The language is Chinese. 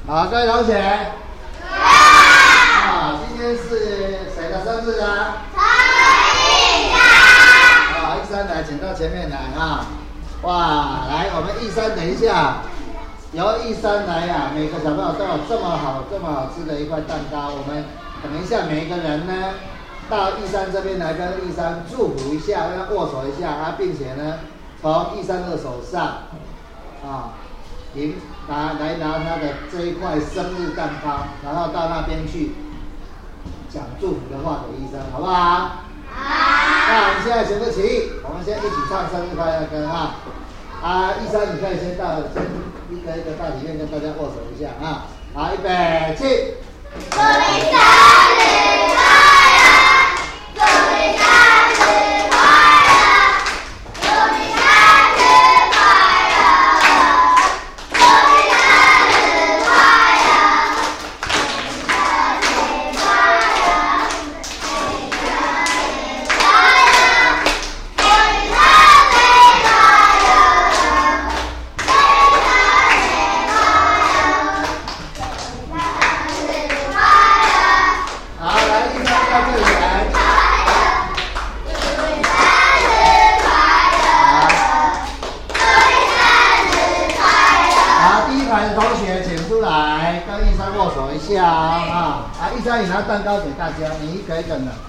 好，各位同学。啊，今天是谁的生日啊？ 陈一山。 好，一山来，请到前面来啊！哇，来，我们一山，等一下，由一山来啊，每个小朋友都有这么好吃的一块蛋糕。我们等一下每一个人呢，到一山这边来跟一山祝福一下，跟他握手一下啊，并且呢，从一山的手上啊，拿他的这一块生日蛋糕，然后到那边去讲祝福的话给一山，好不好？好。那我们现在全部起立，我们先一起唱生日快乐歌啊！一山你可以先一个一个到里面跟大家握手一下啊！好，预备起！ 祝你生日快乐！祝你生日快乐！祝你生日快乐！祝你生日快乐！祝你生日快乐！祝你生日快乐！祝你生日快乐！祝你生日快乐！祝你生日快乐！ 好，来，一山到这里来。 祝你生日快乐！祝你生日快乐！ 好，第一排的同学请出来，跟一山握手一下啊！一山，你拿蛋糕给大家，你一个一个的。